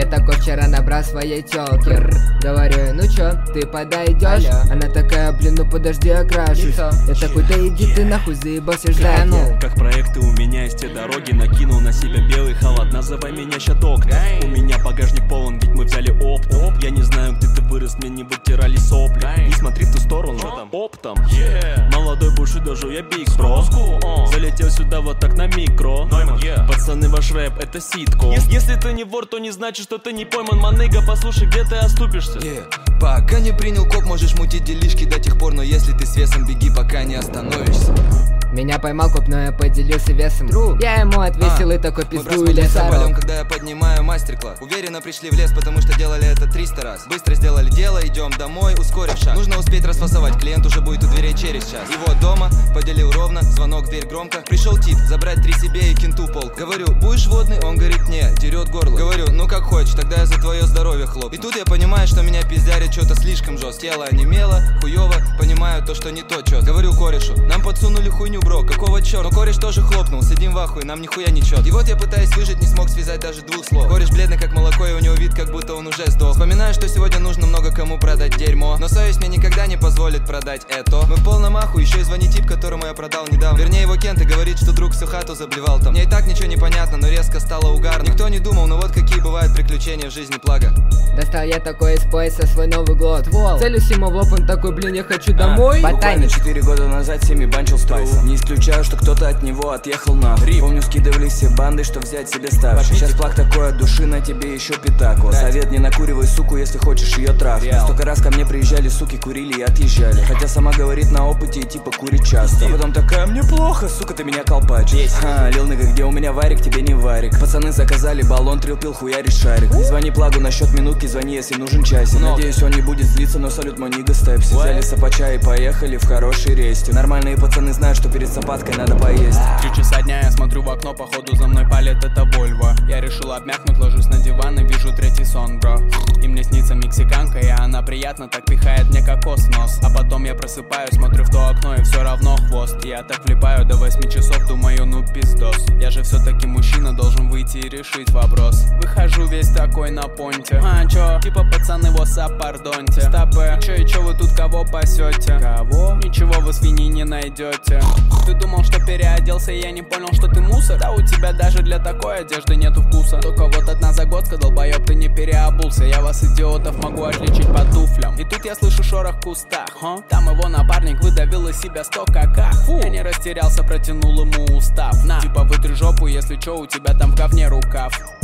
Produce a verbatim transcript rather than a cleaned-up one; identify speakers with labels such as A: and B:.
A: такой вчера набрал своей тёлки. Говорю, ну чё, ты подойдёшь? Она такая, блин, ну подожди, окрашусь. Я такой, да иди ты нахуй, заебался ждать.
B: Как проекты у меня есть те дороги. Накинул на себя белый халат, называй меня ща доктор. У меня багажник полон, ведь мы взяли опт. Я не знаю, где ты вырос, мне не вытирали сопли. Не смотри в ту сторону, оптом. Молодой бушидо, я биг бро. Залетел сюда вот так на микро. Пацаны, ваш рэп это ситко. Если ты не вор, то не значит, что ты не пойман, маныга. Послушай, где ты оступишься.
C: yeah. Пока не принял коп, можешь мутить делишки до тех пор. Но если ты с весом, беги, пока не остановишься.
A: Меня поймал коп, но я поделился весом. True. Я ему отвесил а, и такой пизду или сорок.
C: Когда я поднимаю мастер-класс. Уверенно пришли в лес, потому что делали это триста раз. Быстро сделали дело, идем домой, ускорив шаг. Нужно успеть расфасовать, клиент уже будет у дверей через час. И вот дома, поделил ровно, звонок в дверь громко. Пришел тип, забрать три себе и кенту полк. Говорю, будешь водный? Он говорит, не, дерет горло. Говорю, ну как хочешь, тогда я за твое здоровье хлопну. И тут я понимаю, что меня пиздярит что-то слишком жестко. Тело онемело, хуево, понимаю то, что не то чёт. Говорю корешу, нам подсунули хуйню, бро, какого черта? Но кореш тоже хлопнул, сидим в ахуе, нам нихуя не чёт. И вот я пытаюсь выжить, не смог связать даже двух слов. Кореш бледный как молоко, и у него вид, как будто он уже сдох. Вспоминаю, что сегодня нужно много кому продать дерьмо, но совесть мне никогда не позволит продать это. Мы в полном аху, еще и звонит тип, которому я продал недавно. Вернее, его Кент и говорит, что друг всю хату заблевал там. Мне и так ничего не понятно, но резко стало угарно. Никто не думал, но вот какие бывают приключения в жизни, плага.
A: Достал я такой из пояса свой новый глот. Целюсь ему в лоб, он такой, блин, я хочу домой.
D: а, Буквально четыре года назад всеми банчил спайс. Не исключаю, что кто-то от него отъехал нахуй. Помню, скидывались все банды, что взять себе ставший. Сейчас плак такой от души, на тебе еще пятаку. Совет, не накуривай суку, если хочешь ее трахнуть. Столько раз ко мне приезжали суки, курили и отъезжали. Хотя сама говорит на опыте и типа курит часто. А потом такая, мне плохо, сука, ты меня колпачишь. Ха, лил ныга, где у меня варик, тебе не варик. Пацаны заказали баллон, трил-пил, хуярить шарик. Не звони плагу насчет минутки, звони, если нужен часик. Надеюсь, он не будет злиться, но салют мой нига степси. Взяли сапача и поехали в хороший рейстинг. Нормальные пацаны знают, что перед сапаткой надо поесть.
E: Три часа дня я смотрю в окно, походу за мной палит это Вольво. Я решил обмякнуть, ложусь на диван и вижу третий сон, бро. И мне снится мексиканка, и она приятно так пихает мне кокос в нос. А потом я просыпаюсь, смотрю в то окно и все равно хвост. Я так влипаю до восьми часов, думаю, ну пиздос. Я же все-таки мужчина, должен выйти и решить вопрос. Выхожу весь такой на понте. А чё? Типа пацаны, васап, пардоньте. Стопэ, и чё, и чё вы тут кого пасете? Кого? Ничего вы свиньи не найдете. Ты думал, что переоделся, и я не понял, что ты мусор? Да у тебя даже для такой одежды нету вкуса. Только вот одна загодка, долбоёб, ты не переобулся. Я вас, идиотов, могу отличить по туфлям. И тут я слышу шорох в кустах, ха? Там его напарник выдавил из себя сто кака. Фу. Я не растерялся, протянул ему устав. На, типа вытри жопу, если чё, у тебя там в говне рукав.